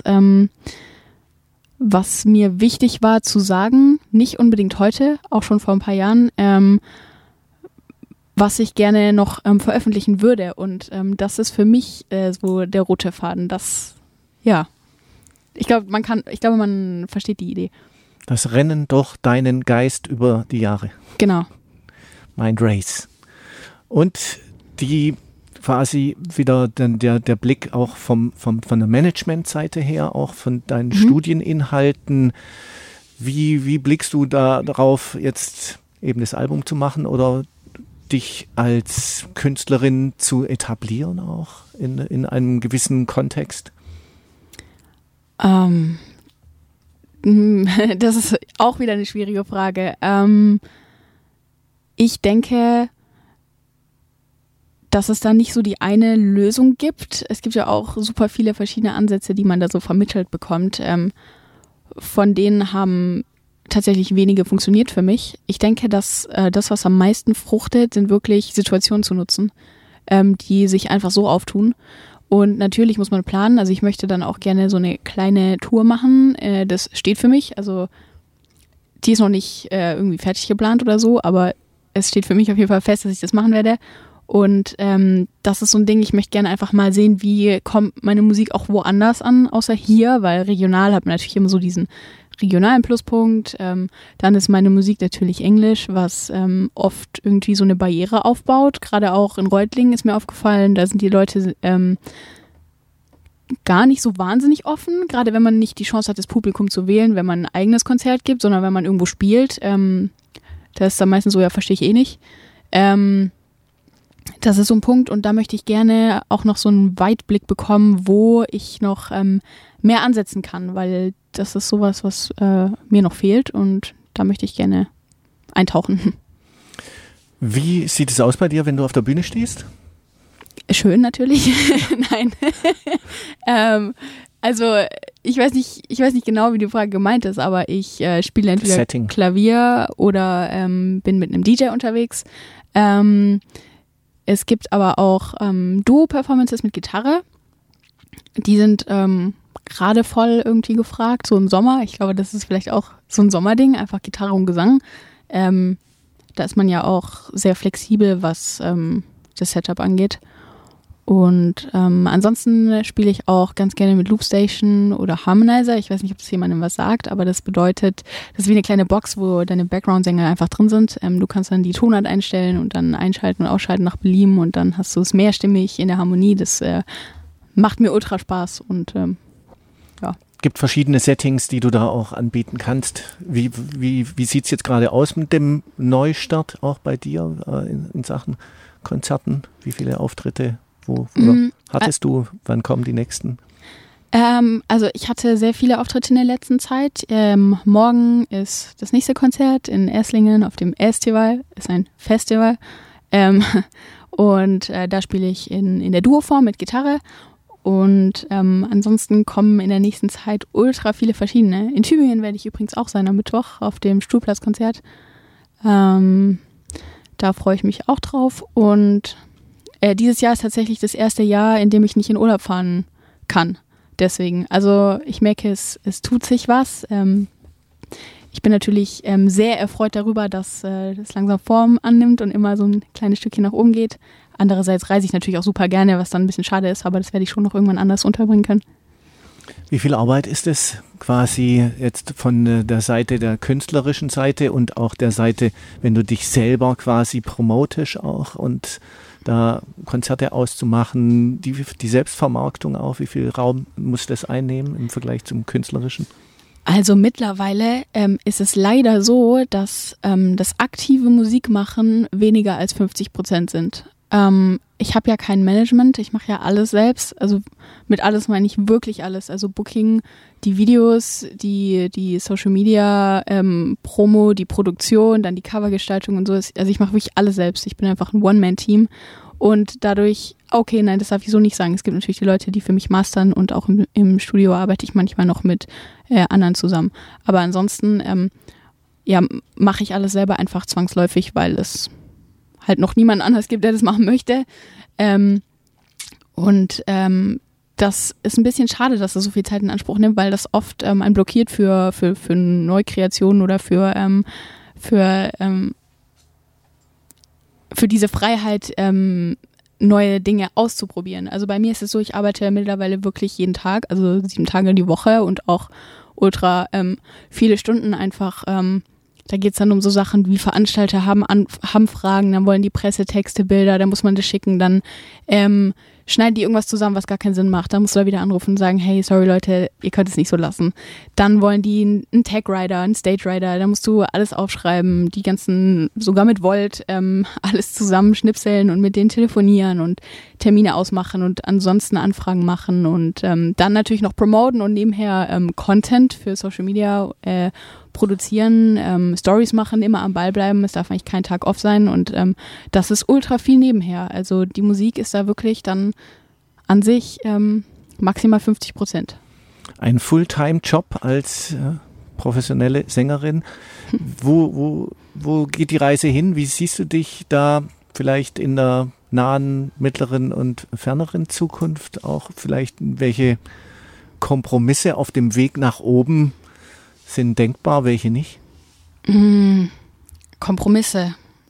mir wichtig war zu sagen, nicht unbedingt heute, auch schon vor ein paar Jahren, was ich gerne noch veröffentlichen würde und das ist für mich so der rote Faden, Ich glaube, man versteht die Idee. Das Rennen durch deinen Geist über die Jahre. Genau. Mind Race. Und die quasi wieder der Blick auch von der Managementseite her, auch von deinen Studieninhalten. Wie blickst du da drauf, jetzt eben das Album zu machen oder dich als Künstlerin zu etablieren auch in einem gewissen Kontext? Das ist auch wieder eine schwierige Frage. Ich denke, dass es da nicht so die eine Lösung gibt. Es gibt ja auch super viele verschiedene Ansätze, die man da so vermittelt bekommt. Von denen haben tatsächlich wenige funktioniert für mich. Ich denke, dass das, was am meisten fruchtet, sind wirklich Situationen zu nutzen, die sich einfach so auftun. Und natürlich muss man planen, also ich möchte dann auch gerne so eine kleine Tour machen, das steht für mich, also die ist noch nicht irgendwie fertig geplant oder so, aber es steht für mich auf jeden Fall fest, dass ich das machen werde und das ist so ein Ding, ich möchte gerne einfach mal sehen, wie kommt meine Musik auch woanders an, außer hier, weil regional hat man natürlich immer so diesen regionalen Pluspunkt, dann ist meine Musik natürlich Englisch, was oft irgendwie so eine Barriere aufbaut, gerade auch in Reutlingen ist mir aufgefallen, da sind die Leute gar nicht so wahnsinnig offen, gerade wenn man nicht die Chance hat, das Publikum zu wählen, wenn man ein eigenes Konzert gibt, sondern wenn man irgendwo spielt, da ist dann meistens so, ja, verstehe ich eh nicht. Das ist so ein Punkt und da möchte ich gerne auch noch so einen Weitblick bekommen, wo ich noch mehr ansetzen kann, weil das ist sowas, was mir noch fehlt und da möchte ich gerne eintauchen. Wie sieht es aus bei dir, wenn du auf der Bühne stehst? Schön natürlich. Nein. Also ich weiß nicht genau, wie die Frage gemeint ist, aber ich spiele entweder Setting. Klavier oder bin mit einem DJ unterwegs. Es gibt aber auch Duo-Performances mit Gitarre. Die sind gerade voll irgendwie gefragt, so im Sommer. Ich glaube, das ist vielleicht auch so ein Sommerding, einfach Gitarre und Gesang. Da ist man ja auch sehr flexibel, was das Setup angeht. Und ansonsten spiele ich auch ganz gerne mit Loopstation oder Harmonizer. Ich weiß nicht, ob das jemandem was sagt, aber das bedeutet, das ist wie eine kleine Box, wo deine Background-Sänger einfach drin sind. Du kannst dann die Tonart einstellen und dann einschalten und ausschalten nach Belieben und dann hast du es mehrstimmig in der Harmonie. Das macht mir ultra Spaß und ja. Gibt verschiedene Settings, die du da auch anbieten kannst. Wie sieht es jetzt gerade aus mit dem Neustart auch bei dir in Sachen Konzerten? Wie viele Auftritte hattest du? Wann kommen die nächsten? Also ich hatte sehr viele Auftritte in der letzten Zeit. Morgen ist das nächste Konzert in Erslingen auf dem Estival. Ist ein Festival. Und da spiele ich in der Duoform mit Gitarre. Und ansonsten kommen in der nächsten Zeit ultra viele verschiedene. In Tübingen werde ich übrigens auch sein am Mittwoch auf dem Stuhlplatzkonzert. Da freue ich mich auch drauf. Und dieses Jahr ist tatsächlich das erste Jahr, in dem ich nicht in Urlaub fahren kann. Deswegen, also ich merke, es tut sich was. Ich bin natürlich sehr erfreut darüber, dass das langsam Form annimmt und immer so ein kleines Stückchen nach oben geht. Andererseits reise ich natürlich auch super gerne, was dann ein bisschen schade ist, aber das werde ich schon noch irgendwann anders unterbringen können. Wie viel Arbeit ist es quasi jetzt von der Seite der künstlerischen Seite und auch der Seite, wenn du dich selber quasi promotest auch und da Konzerte auszumachen, die Selbstvermarktung auch, wie viel Raum muss das einnehmen im Vergleich zum künstlerischen? Also mittlerweile ist es leider so, dass das aktive Musikmachen weniger als 50% sind. Ich habe ja kein Management, ich mache ja alles selbst. Also mit alles meine ich wirklich alles. Also Booking, die Videos, die Social Media, Promo, die Produktion, dann die Covergestaltung und so. Also ich mache wirklich alles selbst. Ich bin einfach ein One-Man-Team. Und dadurch, okay, nein, das darf ich so nicht sagen. Es gibt natürlich die Leute, die für mich mastern und auch im Studio arbeite ich manchmal noch mit anderen zusammen. Aber ansonsten, mache ich alles selber einfach zwangsläufig, weil es halt noch niemand anders gibt, der das machen möchte. Das ist ein bisschen schade, dass das so viel Zeit in Anspruch nimmt, weil das oft einen blockiert für Neukreationen oder für diese Freiheit, neue Dinge auszuprobieren. Also bei mir ist es so, ich arbeite mittlerweile wirklich jeden Tag, also 7 Tage die Woche und auch ultra viele Stunden einfach. Da geht es dann um so Sachen wie Veranstalter haben Fragen, dann wollen die Pressetexte, Bilder, dann muss man das schicken, dann schneiden die irgendwas zusammen, was gar keinen Sinn macht. Dann musst du da wieder anrufen und sagen, hey, sorry Leute, ihr könnt es nicht so lassen. Dann wollen die einen Tag-Rider, einen Stage-Rider, da musst du alles aufschreiben, die ganzen, sogar mit Volt, alles zusammenschnipseln und mit denen telefonieren und Termine ausmachen und ansonsten Anfragen machen und dann natürlich noch promoten und nebenher Content für Social Media produzieren, Stories machen, immer am Ball bleiben, es darf eigentlich kein Tag off sein und das ist ultra viel nebenher. Also die Musik ist da wirklich dann an sich maximal 50%. Ein Fulltime-Job als professionelle Sängerin. Wo geht die Reise hin? Wie siehst du dich da vielleicht in der nahen, mittleren und ferneren Zukunft auch? Vielleicht welche Kompromisse auf dem Weg nach oben sind denkbar, welche nicht? Kompromisse.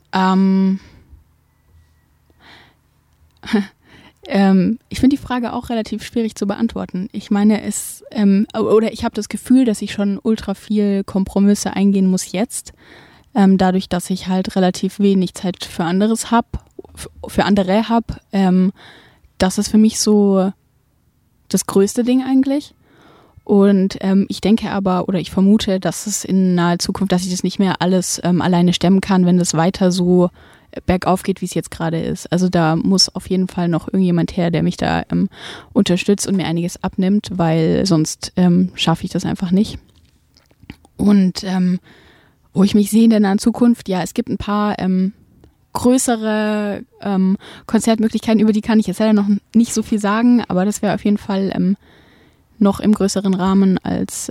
Ich finde die Frage auch relativ schwierig zu beantworten. Ich meine, ich habe das Gefühl, dass ich schon ultra viel Kompromisse eingehen muss jetzt, dadurch, dass ich halt relativ wenig Zeit für andere habe. Das ist für mich so das größte Ding eigentlich. Und ich denke aber, oder ich vermute, dass es in naher Zukunft, dass ich das nicht mehr alles alleine stemmen kann, wenn das weiter so bergauf geht, wie es jetzt gerade ist. Also da muss auf jeden Fall noch irgendjemand her, der mich da unterstützt und mir einiges abnimmt, weil sonst schaffe ich das einfach nicht. Und wo ich mich sehe in der nahen Zukunft, ja, es gibt ein paar größere Konzertmöglichkeiten, über die kann ich jetzt leider noch nicht so viel sagen, aber das wäre auf jeden Fall noch im größeren Rahmen als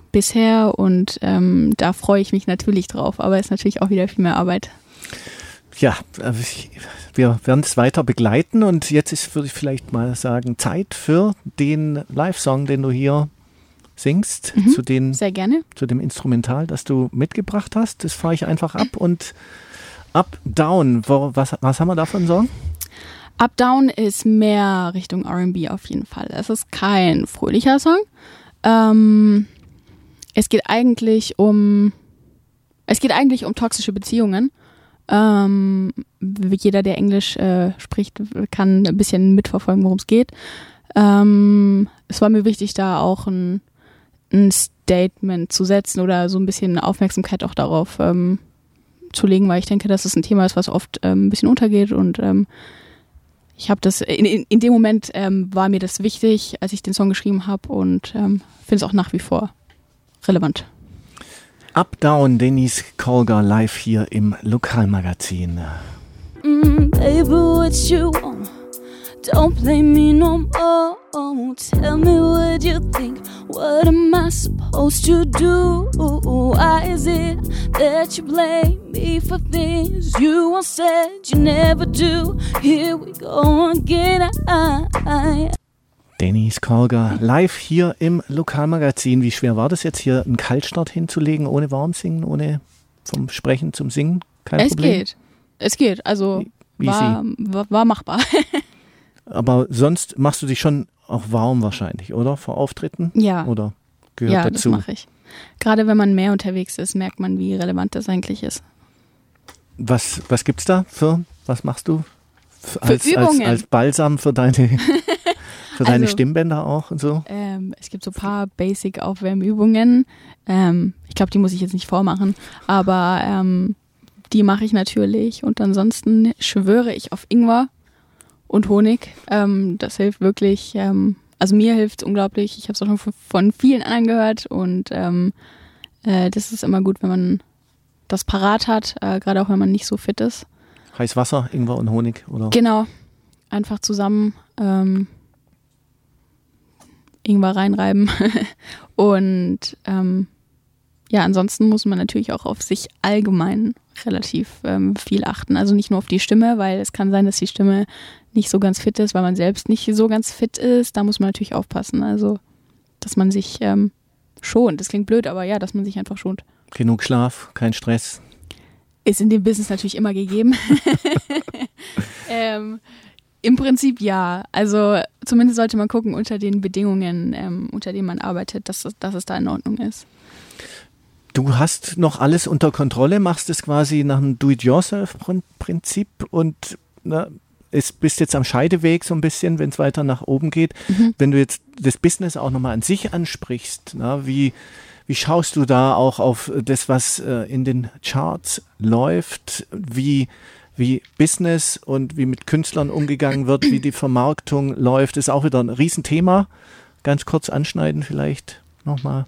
bisher und da freue ich mich natürlich drauf, aber es ist natürlich auch wieder viel mehr Arbeit. Ja, wir werden es weiter begleiten und jetzt würde ich vielleicht mal sagen, Zeit für den Live-Song, den du hier singst, sehr gerne. Zu dem Instrumental, das du mitgebracht hast. Das fahre ich einfach ab und Up, Down, was haben wir da für einen Song? Up, Down ist mehr Richtung R&B auf jeden Fall. Es ist kein fröhlicher Song. Es geht eigentlich um toxische Beziehungen. Jeder, der Englisch spricht, kann ein bisschen mitverfolgen, worum es geht. Es war mir wichtig, da auch ein Statement zu setzen oder so ein bisschen Aufmerksamkeit auch darauf zu legen, weil ich denke, dass es ein Thema ist, was oft ein bisschen untergeht und ich habe das, in dem Moment war mir das wichtig, als ich den Song geschrieben habe und finde es auch nach wie vor relevant. Up, Down, Denise Colger live hier im Lokalmagazin. Baby, what you want? Don't play me no more. Tell me what you think. What am I supposed to do? Why is it that you blame me for things you once said you never do? Here we go again. Denise Colger live hier im Lokalmagazin. Wie schwer war das jetzt hier, einen Kaltstart hinzulegen, ohne Warmsingen, ohne vom Sprechen zum Singen? Kein Problem? Es geht. Also war machbar. Aber sonst machst du dich schon auch warm wahrscheinlich, oder? Vor Auftritten? Ja. Oder gehört dazu? Ja, das mache ich. Gerade wenn man mehr unterwegs ist, merkt man, wie relevant das eigentlich ist. Was gibt's da was machst du? Für Übungen. Als Balsam für deine Stimmbänder auch und so? Es gibt so ein paar Basic-Aufwärmübungen. Ich glaube, die muss ich jetzt nicht vormachen, aber die mache ich natürlich. Und ansonsten schwöre ich auf Ingwer und Honig. Das hilft wirklich. Also mir hilft es unglaublich. Ich habe es auch schon von vielen anderen gehört. Und das ist immer gut, wenn man das parat hat, gerade auch wenn man nicht so fit ist. Heiß Wasser, Ingwer und Honig, oder? Genau. Einfach zusammen Ingwer reinreiben. Und ansonsten muss man natürlich auch auf sich allgemein relativ viel achten. Also nicht nur auf die Stimme, weil es kann sein, dass die Stimme nicht so ganz fit ist, weil man selbst nicht so ganz fit ist. Da muss man natürlich aufpassen. Also, dass man sich schont. Das klingt blöd, aber ja, dass man sich einfach schont. Genug Schlaf, kein Stress. Ist in dem Business natürlich immer gegeben. Im Prinzip ja. Also zumindest sollte man gucken unter den Bedingungen, unter denen man arbeitet, dass es da in Ordnung ist. Du hast noch alles unter Kontrolle, machst es quasi nach einem Do-it-yourself-Prinzip und bist jetzt am Scheideweg so ein bisschen, wenn es weiter nach oben geht. Wenn du jetzt das Business auch nochmal an sich ansprichst, wie schaust du da auch auf das, was in den Charts läuft, wie Business und wie mit Künstlern umgegangen wird, wie die Vermarktung läuft, ist auch wieder ein Riesenthema. Ganz kurz anschneiden vielleicht nochmal.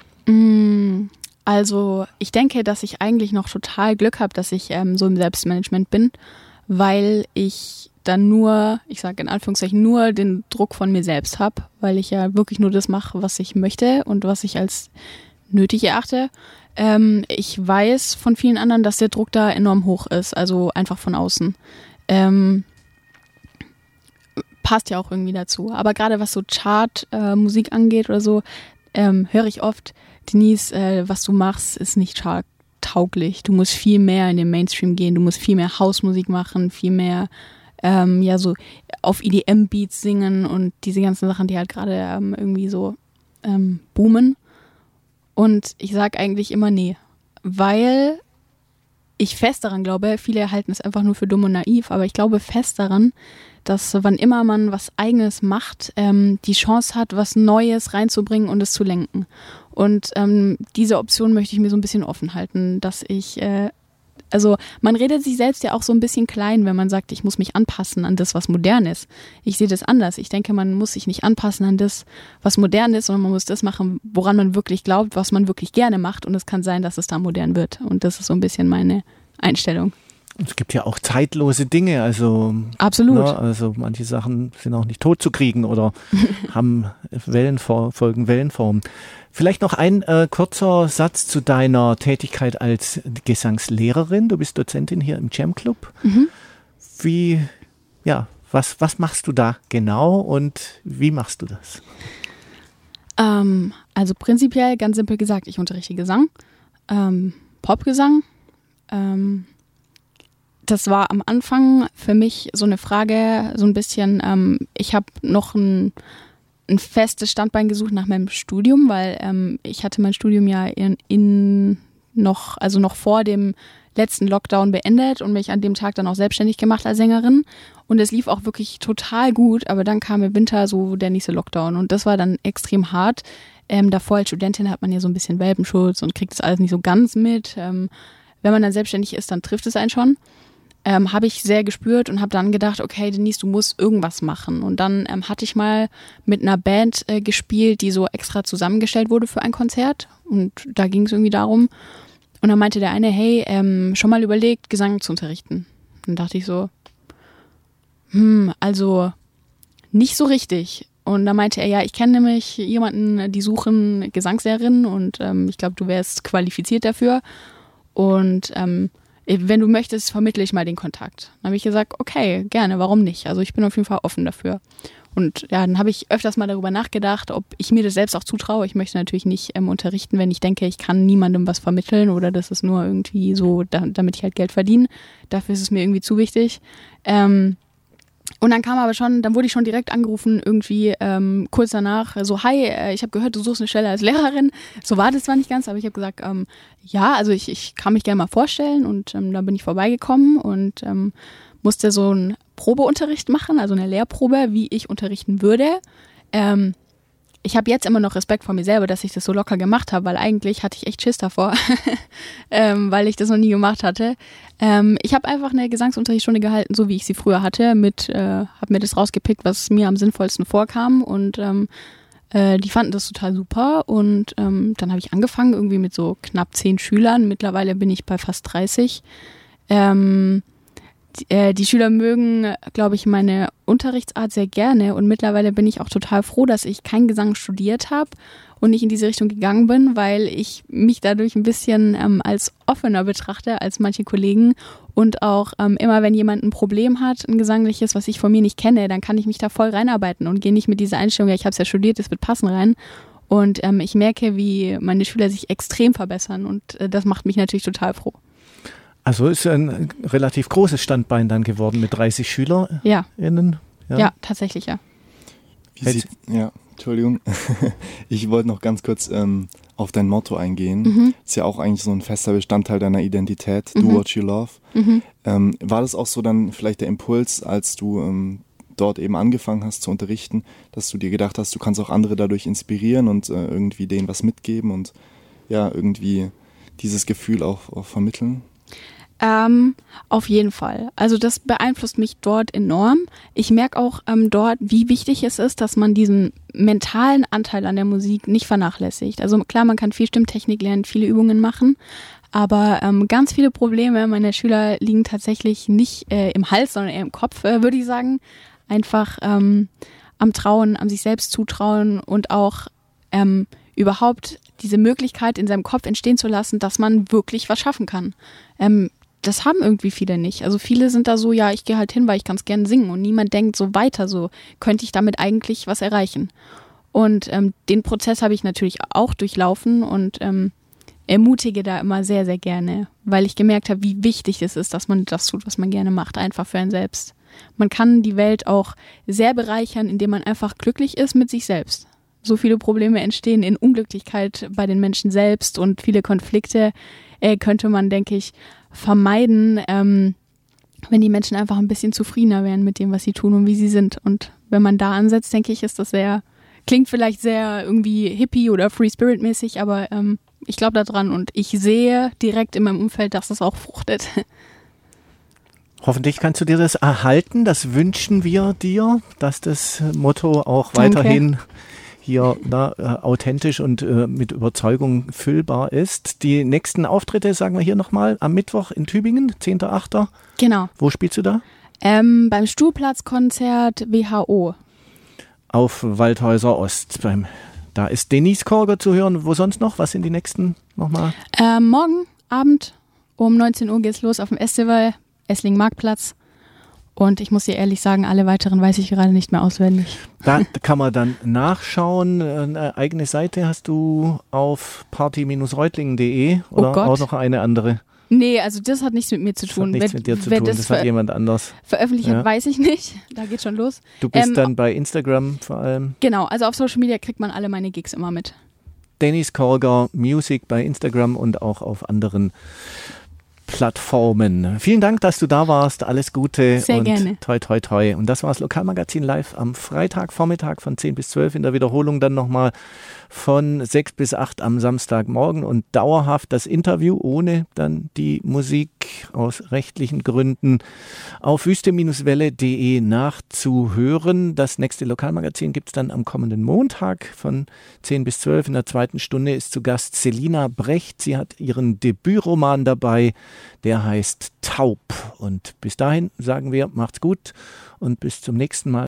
Also ich denke, dass ich eigentlich noch total Glück habe, dass ich so im Selbstmanagement bin, weil ich dann nur, ich sage in Anführungszeichen, nur den Druck von mir selbst habe, weil ich ja wirklich nur das mache, was ich möchte und was ich als nötig erachte. Ich weiß von vielen anderen, dass der Druck da enorm hoch ist, also einfach von außen. Passt ja auch irgendwie dazu. Aber gerade was so Chart-Musik angeht oder so, höre ich oft, Denise, was du machst, ist nicht charttauglich. Du musst viel mehr in den Mainstream gehen, du musst viel mehr Hausmusik machen, viel mehr so auf EDM-Beats singen und diese ganzen Sachen, die halt gerade irgendwie so boomen. Und ich sage eigentlich immer nee, weil ich fest daran glaube, viele halten es einfach nur für dumm und naiv, aber ich glaube fest daran, dass wann immer man was Eigenes macht, die Chance hat, was Neues reinzubringen und es zu lenken. Und diese Option möchte ich mir so ein bisschen offen halten, dass ich, also man redet sich selbst ja auch so ein bisschen klein, wenn man sagt, ich muss mich anpassen an das, was modern ist. Ich sehe das anders. Ich denke, man muss sich nicht anpassen an das, was modern ist, sondern man muss das machen, woran man wirklich glaubt, was man wirklich gerne macht. Und es kann sein, dass es da modern wird. Und das ist so ein bisschen meine Einstellung. Es gibt ja auch zeitlose Dinge, also Absolut. Ne, also manche Sachen sind auch nicht tot zu kriegen oder haben folgen Wellenformen. Vielleicht noch ein kurzer Satz zu deiner Tätigkeit als Gesangslehrerin. Du bist Dozentin hier im Jam Club. Was machst du da genau und wie machst du das? Also prinzipiell, ganz simpel gesagt, ich unterrichte Gesang, Popgesang. Das war am Anfang für mich so eine Frage, so ein bisschen, ich habe noch ein festes Standbein gesucht nach meinem Studium, weil ich hatte mein Studium ja noch vor dem letzten Lockdown beendet und mich an dem Tag dann auch selbstständig gemacht als Sängerin. Und es lief auch wirklich total gut, aber dann kam im Winter so der nächste Lockdown und das war dann extrem hart. Davor als Studentin hat man ja so ein bisschen Welpenschutz und kriegt das alles nicht so ganz mit. Wenn man dann selbstständig ist, dann trifft es einen schon. Habe ich sehr gespürt und habe dann gedacht, okay, Denise, du musst irgendwas machen. Und dann hatte ich mal mit einer Band gespielt, die so extra zusammengestellt wurde für ein Konzert. Und da ging es irgendwie darum. Und dann meinte der eine, hey, schon mal überlegt, Gesang zu unterrichten. Dann dachte ich so, also nicht so richtig. Und dann meinte er, ja, ich kenne nämlich jemanden, die suchen Gesangslehrerin und ich glaube, du wärst qualifiziert dafür. Und wenn du möchtest, vermittle ich mal den Kontakt. Dann habe ich gesagt, okay, gerne, warum nicht? Also ich bin auf jeden Fall offen dafür. Und ja, dann habe ich öfters mal darüber nachgedacht, ob ich mir das selbst auch zutraue. Ich möchte natürlich nicht unterrichten, wenn ich denke, ich kann niemandem was vermitteln oder das ist nur irgendwie so, damit ich halt Geld verdiene. Dafür ist es mir irgendwie zu wichtig. Und dann dann wurde ich schon direkt angerufen, irgendwie kurz danach, so, hi, ich habe gehört, du suchst eine Stelle als Lehrerin. So war das zwar nicht ganz, aber ich habe gesagt, ja, also ich kann mich gerne mal vorstellen und dann bin ich vorbeigekommen und musste so einen Probeunterricht machen, also eine Lehrprobe, wie ich unterrichten würde. Ich habe jetzt immer noch Respekt vor mir selber, dass ich das so locker gemacht habe, weil eigentlich hatte ich echt Schiss davor, weil ich das noch nie gemacht hatte. Ich habe einfach eine Gesangsunterrichtsstunde gehalten, so wie ich sie früher hatte, habe mir das rausgepickt, was mir am sinnvollsten vorkam und die fanden das total super und dann habe ich angefangen irgendwie mit so knapp 10 Schülern. Mittlerweile bin ich bei fast 30. Die Schüler mögen, glaube ich, meine Unterrichtsart sehr gerne und mittlerweile bin ich auch total froh, dass ich keinen Gesang studiert habe und nicht in diese Richtung gegangen bin, weil ich mich dadurch ein bisschen als offener betrachte als manche Kollegen und auch immer, wenn jemand ein Problem hat, ein gesangliches, was ich von mir nicht kenne, dann kann ich mich da voll reinarbeiten und gehe nicht mit dieser Einstellung, ja, ich habe es ja studiert, das wird passen rein. Und ich merke, wie meine Schüler sich extrem verbessern und das macht mich natürlich total froh. Also ist ein relativ großes Standbein dann geworden mit 30 SchülerInnen. Ja, tatsächlich, ja. Entschuldigung. Ich wollte noch ganz kurz auf dein Motto eingehen. Ist ja auch eigentlich so ein fester Bestandteil deiner Identität. Do what you love. War das auch so dann vielleicht der Impuls, als du dort eben angefangen hast zu unterrichten, dass du dir gedacht hast, du kannst auch andere dadurch inspirieren und irgendwie denen was mitgeben und ja, irgendwie dieses Gefühl auch vermitteln? Auf jeden Fall. Also das beeinflusst mich dort enorm. Ich merke auch dort, wie wichtig es ist, dass man diesen mentalen Anteil an der Musik nicht vernachlässigt. Also klar, man kann viel Stimmtechnik lernen, viele Übungen machen, aber ganz viele Probleme meiner Schüler liegen tatsächlich nicht im Hals, sondern eher im Kopf, würde ich sagen. Einfach am Trauen, am sich selbst zutrauen und auch überhaupt diese Möglichkeit in seinem Kopf entstehen zu lassen, dass man wirklich was schaffen kann. Das haben irgendwie viele nicht. Also viele sind da so, ja, ich gehe halt hin, weil ich ganz gerne singen und niemand denkt so weiter, so könnte ich damit eigentlich was erreichen. Und den Prozess habe ich natürlich auch durchlaufen und ermutige da immer sehr, sehr gerne, weil ich gemerkt habe, wie wichtig es ist, dass man das tut, was man gerne macht, einfach für einen selbst. Man kann die Welt auch sehr bereichern, indem man einfach glücklich ist mit sich selbst. So viele Probleme entstehen in Unglücklichkeit bei den Menschen selbst und viele Konflikte könnte man, denke ich, vermeiden, wenn die Menschen einfach ein bisschen zufriedener wären mit dem, was sie tun und wie sie sind. Und wenn man da ansetzt, denke ich, ist das klingt vielleicht sehr irgendwie Hippie oder Free Spirit mäßig, aber ich glaube da dran und ich sehe direkt in meinem Umfeld, dass das auch fruchtet. Hoffentlich kannst du dir das erhalten. Das wünschen wir dir, dass das Motto auch weiterhin hier authentisch und mit Überzeugung füllbar ist. Die nächsten Auftritte, sagen wir hier nochmal, am Mittwoch in Tübingen, 10.8. Genau. Wo spielst du da? Beim Stuhlplatzkonzert WHO. Auf Waldhäuser Ost. Da ist Denise Korger zu hören. Wo sonst noch? Was sind die nächsten nochmal? Morgen Abend um 19 Uhr geht's los auf dem Festival, Esslingen Marktplatz. Und ich muss dir ehrlich sagen, alle weiteren weiß ich gerade nicht mehr auswendig. Da kann man dann nachschauen. Eine eigene Seite hast du auf party-reutlingen.de oder auch noch eine andere? Nee, also das hat nichts mit mir zu tun. Das hat nichts mit dir zu tun, das hat jemand anders. Veröffentlicht hat, weiß ich nicht. Da geht schon los. Du bist dann bei Instagram vor allem? Genau, also auf Social Media kriegt man alle meine Gigs immer mit. Denise Korger Music bei Instagram und auch auf anderen Plattformen. Vielen Dank, dass du da warst. Alles Gute. Sehr gerne. Toi, toi, toi. Und das war das Lokalmagazin live am Freitagvormittag von 10 bis 12. In der Wiederholung dann nochmal von 6 bis 8 am Samstagmorgen und dauerhaft das Interview ohne dann die Musik aus rechtlichen Gründen auf wüste-welle.de nachzuhören. Das nächste Lokalmagazin gibt es dann am kommenden Montag von 10 bis 12. In der zweiten Stunde ist zu Gast Selina Brecht. Sie hat ihren Debütroman dabei, der heißt Taub. Und bis dahin sagen wir, macht's gut und bis zum nächsten Mal.